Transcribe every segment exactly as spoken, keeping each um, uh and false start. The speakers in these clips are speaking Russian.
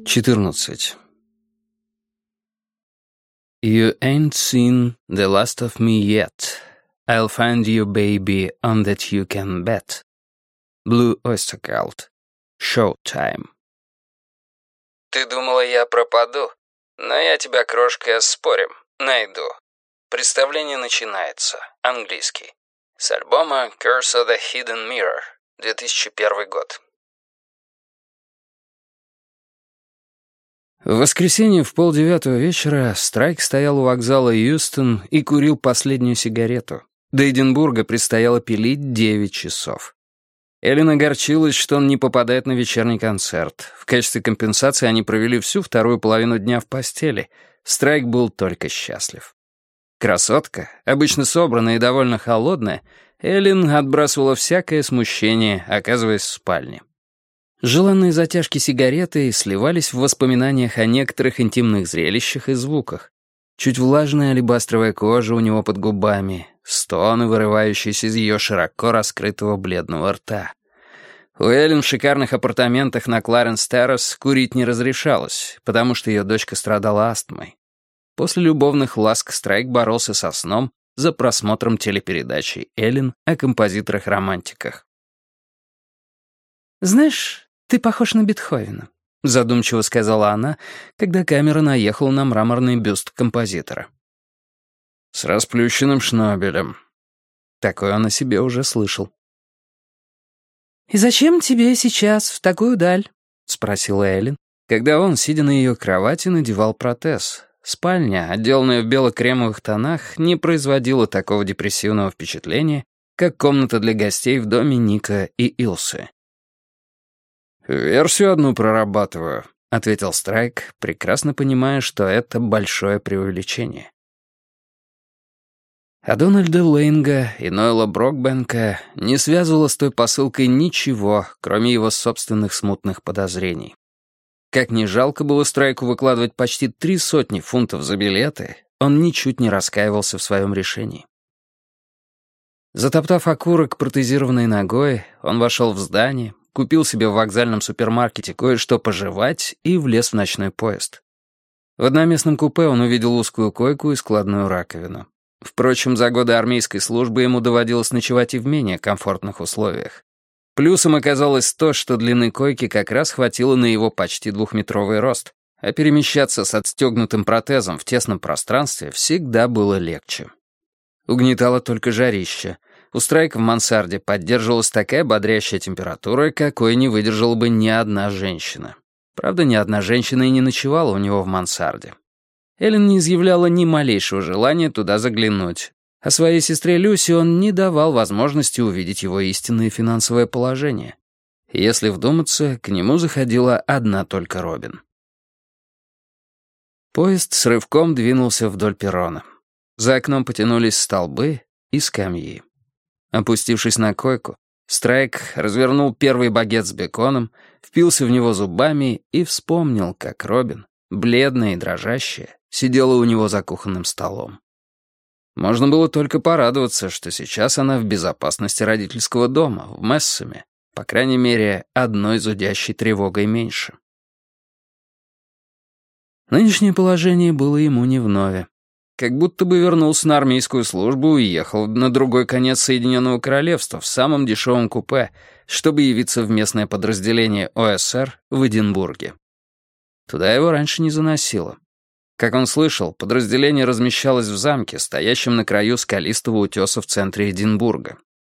четырнадцать. You ain't seen the last of me yet. I'll find you, baby, on that you can bet. Blue Oyster Cult. Showtime. Ты думала, я пропаду? Но я тебя, крошка, спорим, найду. Представление начинается. Английский. С альбома Curse of the Hidden Mirror. две тысячи первый год. В воскресенье в полдевятого вечера Страйк стоял у вокзала Юстон и курил последнюю сигарету. До Эдинбурга предстояло пилить девять часов. Эллен огорчилась, что он не попадает на вечерний концерт. В качестве компенсации они провели всю вторую половину дня в постели. Страйк был только счастлив. Красотка, обычно собранная и довольно холодная, Эллен отбрасывала всякое смущение, оказываясь в спальне. Желанные затяжки сигареты сливались в воспоминаниях о некоторых интимных зрелищах и звуках. Чуть влажная алебастровая кожа у него под губами, стоны, вырывающиеся из ее широко раскрытого бледного рта. У Эллен в шикарных апартаментах на Кларенс-Террас курить не разрешалось, потому что ее дочка страдала астмой. После любовных ласк Страйк боролся со сном за просмотром телепередачи Эллен о композиторах-романтиках. «Знаешь, ты похож на Бетховена», — задумчиво сказала она, когда камера наехала на мраморный бюст композитора. «С расплющенным шнобелем». Такое он о себе уже слышал. «И зачем тебе сейчас в такую даль?» — спросила Эллен, когда он, сидя на ее кровати, надевал протез. Спальня, отделанная в бело-кремовых тонах, не производила такого депрессивного впечатления, как комната для гостей в доме Ника и Илсы. «Версию одну прорабатываю», — ответил Страйк, прекрасно понимая, что это большое преувеличение. А Дональда Лейнга и Нойла Брокбенка не связывало с той посылкой ничего, кроме его собственных смутных подозрений. Как ни жалко было Страйку выкладывать почти три сотни фунтов за билеты, он ничуть не раскаивался в своем решении. Затоптав окурок протезированной ногой, он вошел в здание, купил себе в вокзальном супермаркете кое-что пожевать и влез в ночной поезд. В одноместном купе он увидел узкую койку и складную раковину. Впрочем, за годы армейской службы ему доводилось ночевать и в менее комфортных условиях. Плюсом оказалось то, что длины койки как раз хватило на его почти двухметровый рост, а перемещаться с отстегнутым протезом в тесном пространстве всегда было легче. Угнетало только жарище. У Страйка в мансарде поддерживалась такая бодрящая температура, какой не выдержала бы ни одна женщина. Правда, ни одна женщина и не ночевала у него в мансарде. Эллен не изъявляла ни малейшего желания туда заглянуть, а своей сестре Люси он не давал возможности увидеть его истинное финансовое положение. Если вдуматься, к нему заходила одна только Робин. Поезд с рывком двинулся вдоль перрона. За окном потянулись столбы и скамьи. Опустившись на койку, Страйк развернул первый багет с беконом, впился в него зубами и вспомнил, как Робин, бледная и дрожащая, сидела у него за кухонным столом. Можно было только порадоваться, что сейчас она в безопасности родительского дома, в Мессаме, по крайней мере, одной зудящей тревогой меньше. Нынешнее положение было ему не вновь. Как будто бы вернулся на армейскую службу и ехал на другой конец Соединенного Королевства в самом дешевом купе, чтобы явиться в местное подразделение О Эс Эр в Эдинбурге. Туда его раньше не заносило. Как он слышал, подразделение размещалось в замке, стоящем на краю скалистого утеса в центре Эдинбурга.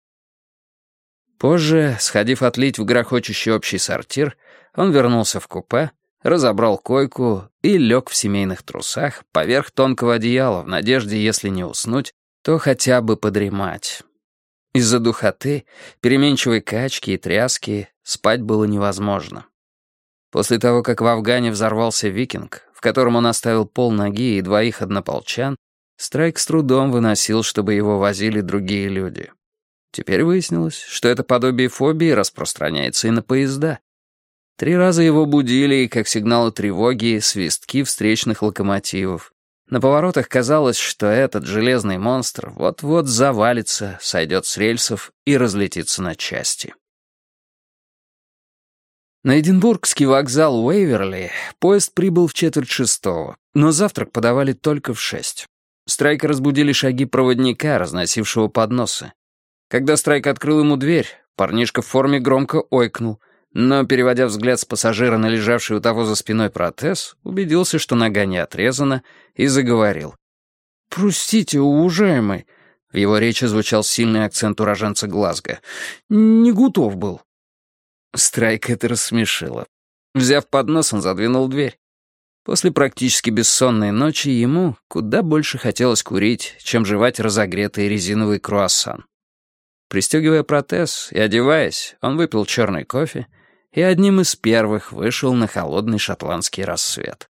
Позже, сходив отлить в грохочущий общий сортир, он вернулся в купе, разобрал койку и лег в семейных трусах поверх тонкого одеяла в надежде, если не уснуть, то хотя бы подремать. Из-за духоты, переменчивой качки и тряски спать было невозможно. После того, как в Афгане взорвался викинг, в котором он оставил полноги и двоих однополчан, Страйк с трудом выносил, чтобы его возили другие люди. Теперь выяснилось, что это подобие фобии распространяется и на поезда. Три раза его будили, как сигналы тревоги, свистки встречных локомотивов. На поворотах казалось, что этот железный монстр вот-вот завалится, сойдет с рельсов и разлетится на части. На Эдинбургский вокзал Уэйверли поезд прибыл в четверть шестого, но завтрак подавали только в шесть. Страйка разбудили шаги проводника, разносившего подносы. Когда Страйк открыл ему дверь, парнишка в форме громко ойкнул, но, переводя взгляд с пассажира на лежавший у того за спиной протез, убедился, что нога не отрезана, и заговорил. «Простите, уважаемый», — в его речи звучал сильный акцент уроженца Глазго, — «не готов был». Страйк это рассмешило. Взяв поднос, он задвинул дверь. После практически бессонной ночи ему куда больше хотелось курить, чем жевать разогретый резиновый круассан. Пристегивая протез и одеваясь, он выпил черный кофе и одним из первых вышел на холодный шотландский рассвет.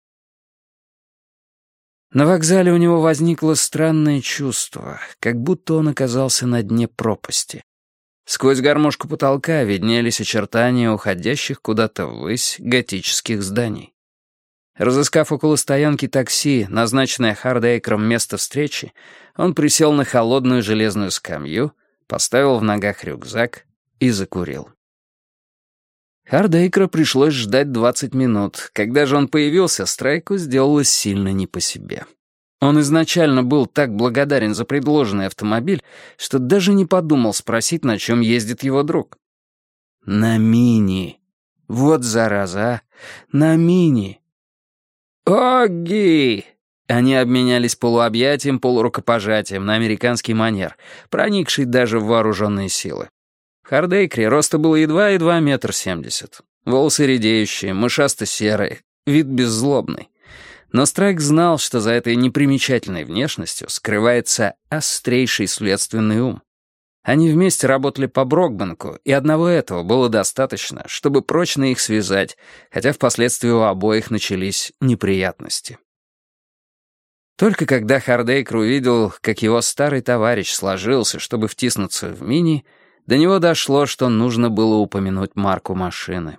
На вокзале у него возникло странное чувство, как будто он оказался на дне пропасти. Сквозь гармошку потолка виднелись очертания уходящих куда-то ввысь готических зданий. Разыскав около стоянки такси, назначенное Хардейкером место встречи, он присел на холодную железную скамью, поставил в ногах рюкзак и закурил. Хардейкера пришлось ждать двадцать минут. Когда же он появился, Страйку сделалось сильно не по себе. Он изначально был так благодарен за предложенный автомобиль, что даже не подумал спросить, на чем ездит его друг. «На мини. Вот зараза, а. На мини». «Огги!» Они обменялись полуобъятием, полурукопожатием на американский манер, проникший даже в вооруженные силы. В Хардейкере роста было едва-едва метр семьдесят. Волосы редеющие, мышасто-серые, вид беззлобный. Но Страйк знал, что за этой непримечательной внешностью скрывается острейший следственный ум. Они вместе работали по Брокбанку, и одного этого было достаточно, чтобы прочно их связать, хотя впоследствии у обоих начались неприятности. Только когда Хардейкер увидел, как его старый товарищ сложился, чтобы втиснуться в мини, до него дошло, что нужно было упомянуть марку машины.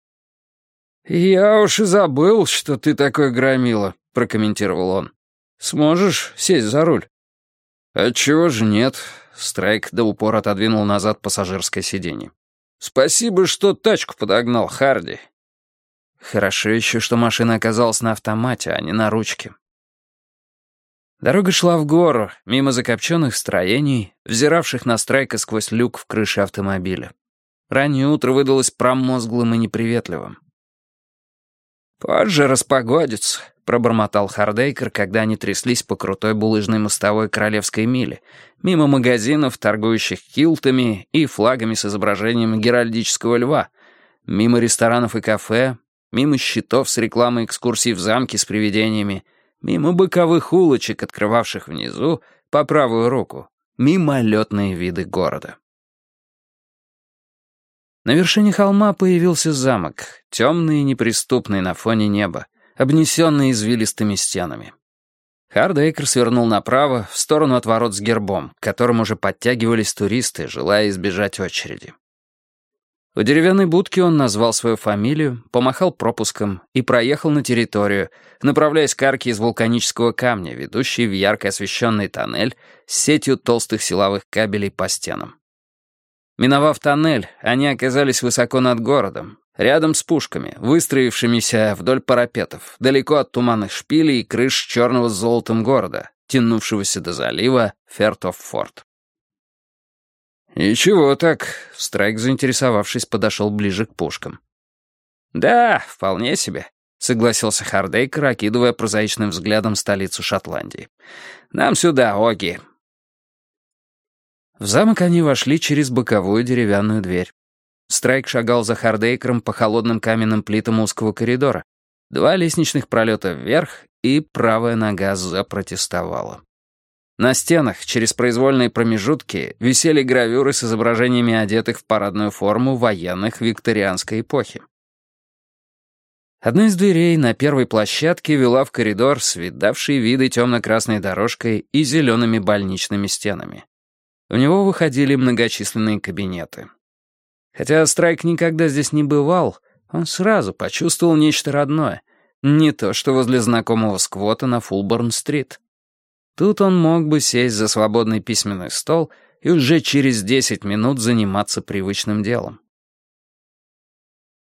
«Я уж и забыл, что ты такой громила», — прокомментировал он. «Сможешь сесть за руль?» «Отчего же нет?» — Страйк до упора отодвинул назад пассажирское сиденье. «Спасибо, что тачку подогнал, Харди». Хорошо еще, что машина оказалась на автомате, а не на ручке. Дорога шла в гору, мимо закопченных строений, взиравших на Страйка сквозь люк в крыше автомобиля. Раннее утро выдалось промозглым и неприветливым. «Позже распогодится», — пробормотал Хардейкер, когда они тряслись по крутой булыжной мостовой Королевской мили, мимо магазинов, торгующих килтами и флагами с изображением геральдического льва, мимо ресторанов и кафе, мимо щитов с рекламой экскурсий в замке с привидениями, мимо боковых улочек, открывавших внизу, по правую руку, мимолетные виды города. На вершине холма появился замок, темный и неприступный на фоне неба, обнесенный извилистыми стенами. Хардейкер свернул направо, в сторону от ворот с гербом, к которым уже подтягивались туристы, желая избежать очереди. У деревянной будки он назвал свою фамилию, помахал пропуском и проехал на территорию, направляясь к арке из вулканического камня, ведущей в ярко освещенный тоннель с сетью толстых силовых кабелей по стенам. Миновав тоннель, они оказались высоко над городом, рядом с пушками, выстроившимися вдоль парапетов, далеко от туманных шпилей и крыш черного с золотом города, тянувшегося до залива Фертоф-Форт. «Ничего так», — Страйк, заинтересовавшись, подошел ближе к пушкам. «Да, вполне себе», — согласился Хардейкер, окидывая прозаичным взглядом столицу Шотландии. «Нам сюда, Оги». В замок они вошли через боковую деревянную дверь. Страйк шагал за Хардейкером по холодным каменным плитам узкого коридора. Два лестничных пролета вверх, и правая нога запротестовала. На стенах, через произвольные промежутки, висели гравюры с изображениями одетых в парадную форму военных викторианской эпохи. Одна из дверей на первой площадке вела в коридор с видавшей виды темно-красной дорожкой и зелеными больничными стенами. В него выходили многочисленные кабинеты. Хотя Страйк никогда здесь не бывал, он сразу почувствовал нечто родное. Не то, что возле знакомого сквота на Фулборн-стрит. Тут он мог бы сесть за свободный письменный стол и уже через десять минут заниматься привычным делом.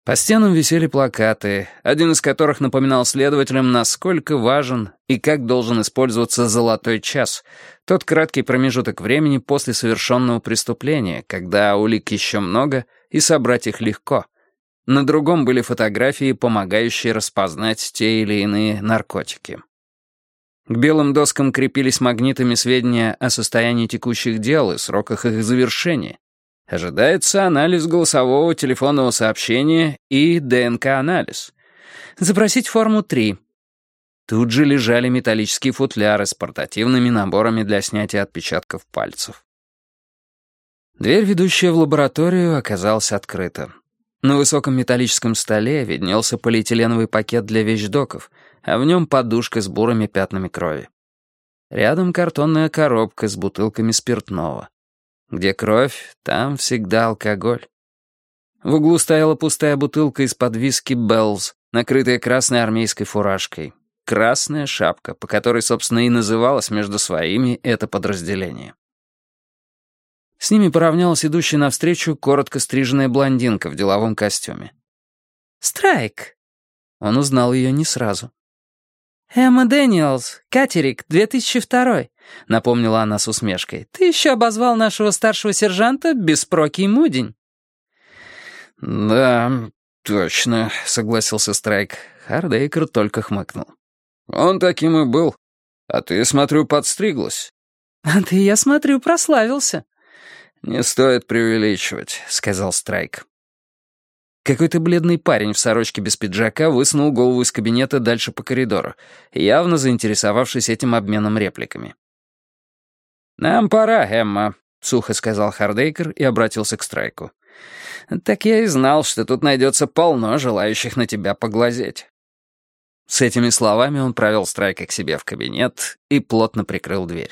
По стенам висели плакаты, один из которых напоминал следователям, насколько важен и как должен использоваться золотой час, тот краткий промежуток времени после совершенного преступления, когда улик еще много и собрать их легко. На другом были фотографии, помогающие распознать те или иные наркотики. К белым доскам крепились магнитами сведения о состоянии текущих дел и сроках их завершения. Ожидается анализ голосового телефонного сообщения и ДНК-анализ. Запросить форму три. Тут же лежали металлические футляры с портативными наборами для снятия отпечатков пальцев. Дверь, ведущая в лабораторию, оказалась открыта. На высоком металлическом столе виднелся полиэтиленовый пакет для вещдоков, а в нем подушка с бурыми пятнами крови. Рядом картонная коробка с бутылками спиртного. Где кровь, там всегда алкоголь. В углу стояла пустая бутылка из-под виски «Беллз», накрытая красной армейской фуражкой. Красная шапка, по которой, собственно, и называлось между своими это подразделение. С ними поравнялась идущая навстречу коротко стриженная блондинка в деловом костюме. «Страйк!» Он узнал ее не сразу. «Эмма Дэниелс, катерик, две тысячи второй», — напомнила она с усмешкой. «Ты еще обозвал нашего старшего сержанта беспрокий мудень». «Да, точно», — согласился Страйк. Хардейкер только хмыкнул. «Он таким и был. А ты, смотрю, подстриглась». «А ты, я смотрю, прославился». «Не стоит преувеличивать», — сказал Страйк. Какой-то бледный парень в сорочке без пиджака высунул голову из кабинета дальше по коридору, явно заинтересовавшись этим обменом репликами. «Нам пора, Эмма», — сухо сказал Хардейкер и обратился к Страйку. «Так я и знал, что тут найдется полно желающих на тебя поглазеть». С этими словами он провел Страйка к себе в кабинет и плотно прикрыл дверь.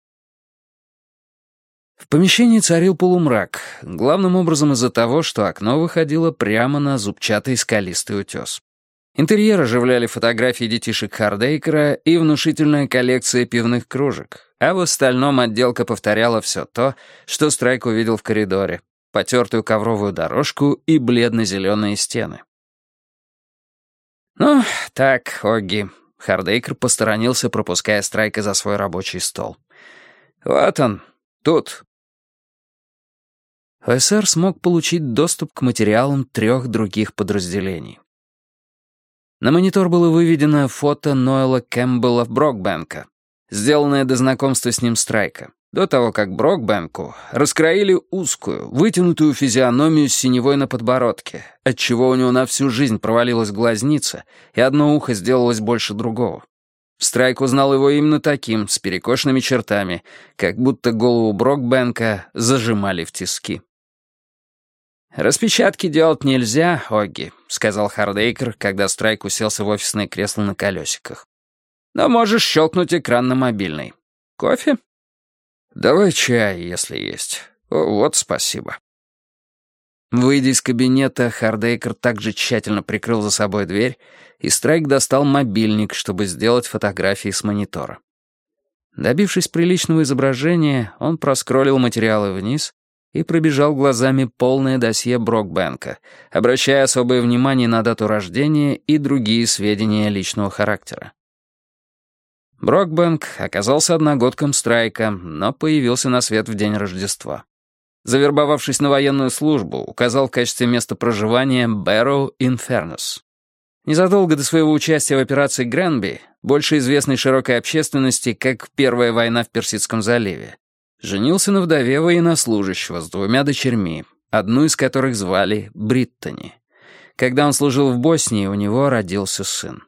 В помещении царил полумрак, главным образом из-за того, что окно выходило прямо на зубчатый скалистый утес. Интерьер оживляли фотографии детишек Хардейкера и внушительная коллекция пивных кружек, а в остальном отделка повторяла все то, что Страйк увидел в коридоре: потертую ковровую дорожку и бледно-зеленые стены. «Ну, так, Огги», — Хардейкер посторонился, пропуская Страйка за свой рабочий стол. «Вот он, тут». ОСР смог получить доступ к материалам трех других подразделений. На монитор было выведено фото Ноэла Кэмпбелла Брокбенка, сделанное до знакомства с ним Страйка, до того, как Брокбенку раскроили узкую, вытянутую физиономию с синевой на подбородке, отчего у него на всю жизнь провалилась глазница, и одно ухо сделалось больше другого. Страйк узнал его именно таким, с перекошенными чертами, как будто голову Брокбенка зажимали в тиски. «Распечатки делать нельзя, Огги», — сказал Хардейкер, когда Страйк уселся в офисное кресло на колесиках. «Но можешь щелкнуть экран на мобильный. Кофе?» «Давай чай, если есть. О, вот спасибо». Выйдя из кабинета, Хардейкер также тщательно прикрыл за собой дверь, и Страйк достал мобильник, чтобы сделать фотографии с монитора. Добившись приличного изображения, он проскроллил материалы вниз и пробежал глазами полное досье Брокбенка, обращая особое внимание на дату рождения и другие сведения личного характера. Брокбенк оказался одногодком Страйка, но появился на свет в день Рождества. Завербовавшись на военную службу, указал в качестве места проживания Бэрроу-ин-Фернес. Незадолго до своего участия в операции Гренби, больше известной широкой общественности как Первая война в Персидском заливе, женился на вдове военнослужащего с двумя дочерьми, одну из которых звали Бриттани. Когда он служил в Боснии, у него родился сын.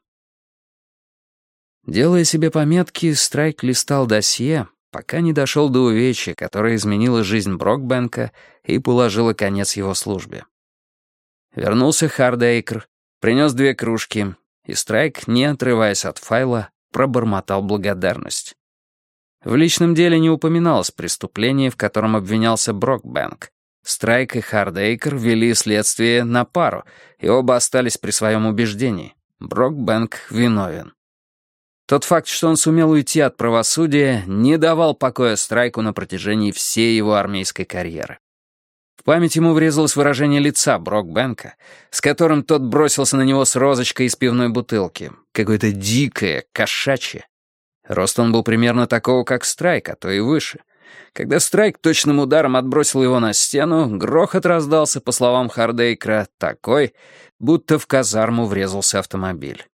Делая себе пометки, Страйк листал досье, пока не дошел до увечья, которое изменило жизнь Брокбенка и положило конец его службе. Вернулся Хардейкер, принес две кружки, и Страйк, не отрываясь от файла, пробормотал благодарность. В личном деле не упоминалось преступление, в котором обвинялся Брокбенк. Страйк и Хардейкер вели следствие на пару, и оба остались при своем убеждении. Брокбенк виновен. Тот факт, что он сумел уйти от правосудия, не давал покоя Страйку на протяжении всей его армейской карьеры. В память ему врезалось выражение лица Брокбенка, с которым тот бросился на него с розочкой из пивной бутылки. Какое-то дикое, кошачье. Рост он был примерно такого, как Страйк, а то и выше. Когда Страйк точным ударом отбросил его на стену, грохот раздался, по словам Хардейкера, такой, будто в казарму врезался автомобиль.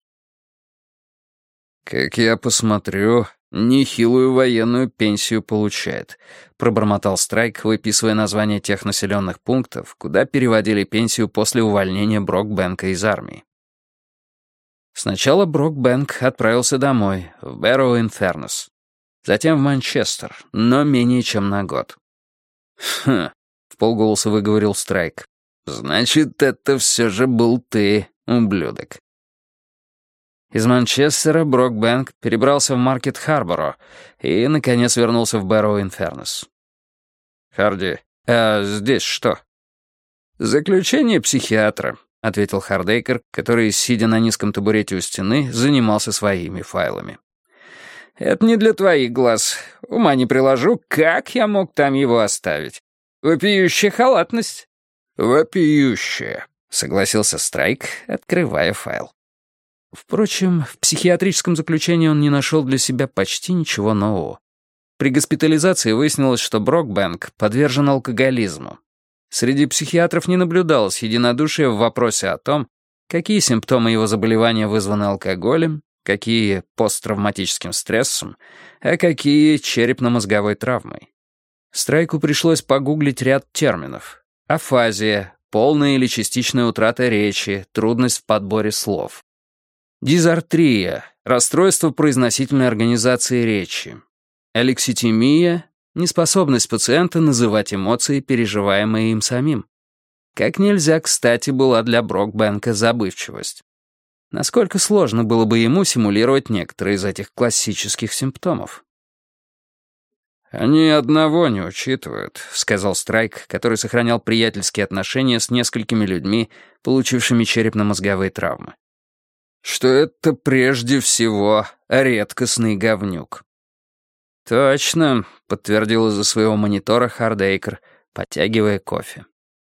«Как я посмотрю, нехилую военную пенсию получает», — пробормотал Страйк, выписывая названия тех населенных пунктов, куда переводили пенсию после увольнения Брокбенка из армии. Сначала Брокбенк отправился домой, в Бэрроу-ин-Фернес. Затем в Манчестер, но менее чем на год. «Хм», — вполголоса выговорил Страйк. «Значит, это все же был ты, ублюдок». Из Манчестера Брокбенк перебрался в Маркет-Харборо и, наконец, вернулся в Бэрроу-ин-Фернес. «Харди, а здесь что?» «Заключение психиатра», — ответил Хардейкер, который, сидя на низком табурете у стены, занимался своими файлами. «Это не для твоих глаз. Ума не приложу, как я мог там его оставить. Вопиющая халатность». «Вопиющая», — согласился Страйк, открывая файл. Впрочем, в психиатрическом заключении он не нашел для себя почти ничего нового. При госпитализации выяснилось, что Брокбенк подвержен алкоголизму. Среди психиатров не наблюдалось единодушия в вопросе о том, какие симптомы его заболевания вызваны алкоголем, какие — посттравматическим стрессом, а какие — черепно-мозговой травмой. Страйку пришлось погуглить ряд терминов. Афазия, полная или частичная утрата речи, трудность в подборе слов. Дизартрия — расстройство произносительной организации речи. Алекситимия — неспособность пациента называть эмоции, переживаемые им самим. Как нельзя кстати была для Брокбенка забывчивость. Насколько сложно было бы ему симулировать некоторые из этих классических симптомов? «Они одного не учитывают», — сказал Страйк, который сохранял приятельские отношения с несколькими людьми, получившими черепно-мозговые травмы. «Что это прежде всего редкостный говнюк». «Точно», — подтвердил из-за своего монитора Хардейкер, подтягивая кофе.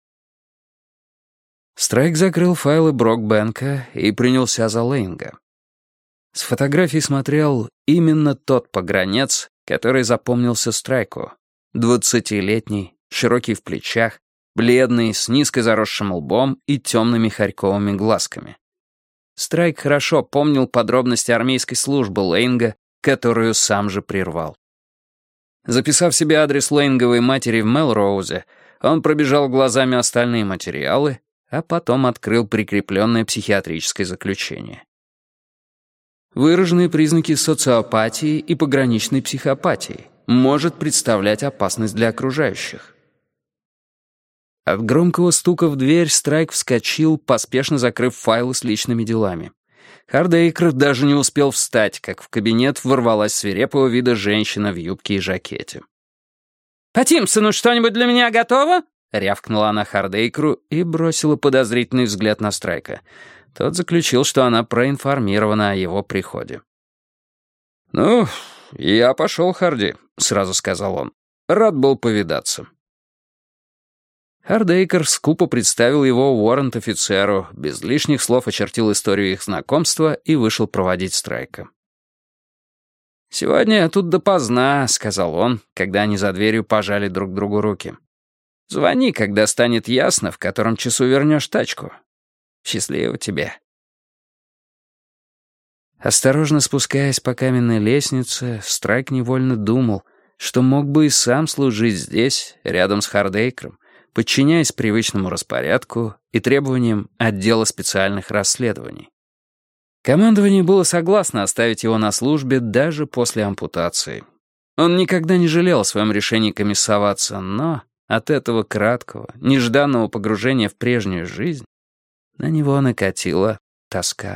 Страйк закрыл файлы Брокбенка и принялся за Лейнга. С фотографий смотрел именно тот погранец, который запомнился Страйку. Двадцатилетний, широкий в плечах, бледный, с низко заросшим лбом и темными хорьковыми глазками. Страйк хорошо помнил подробности армейской службы Лейнга, которую сам же прервал. Записав себе адрес Лейнговой матери в Мелроузе, он пробежал глазами остальные материалы, а потом открыл прикрепленное психиатрическое заключение. Выраженные признаки социопатии и пограничной психопатии может представлять опасность для окружающих. От громкого стука в дверь Страйк вскочил, поспешно закрыв файлы с личными делами. Хардейкер даже не успел встать, как в кабинет ворвалась свирепого вида женщина в юбке и жакете. «По Тимпсону что-нибудь для меня готово?» — рявкнула она Хардейкеру и бросила подозрительный взгляд на Страйка. Тот заключил, что она проинформирована о его приходе. «Ну, я пошел, Харди», — сразу сказал он. «Рад был повидаться». Хардейкер скупо представил его уоррент-офицеру, без лишних слов очертил историю их знакомства и вышел проводить Страйка. «Сегодня я тут допоздна», — сказал он, когда они за дверью пожали друг другу руки. «Звони, когда станет ясно, в котором часу вернешь тачку. Счастливо тебе». Осторожно спускаясь по каменной лестнице, Страйк невольно думал, что мог бы и сам служить здесь, рядом с Хардейкером, подчиняясь привычному распорядку и требованиям отдела специальных расследований. Командование было согласно оставить его на службе даже после ампутации. Он никогда не жалел о своем решении комиссоваться, но от этого краткого, нежданного погружения в прежнюю жизнь на него накатила тоска.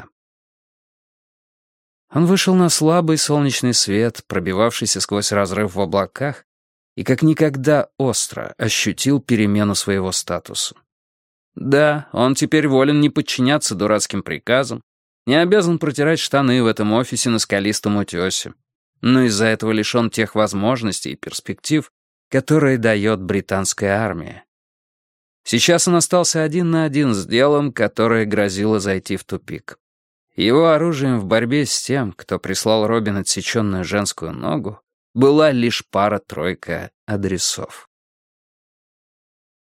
Он вышел на слабый солнечный свет, пробивавшийся сквозь разрыв в облаках, и как никогда остро ощутил перемену своего статуса. Да, он теперь волен не подчиняться дурацким приказам, не обязан протирать штаны в этом офисе на скалистом утёсе, но из-за этого лишён тех возможностей и перспектив, которые дает британская армия. Сейчас он остался один на один с делом, которое грозило зайти в тупик. Его оружием в борьбе с тем, кто прислал Робин отсеченную женскую ногу, была лишь пара-тройка адресов.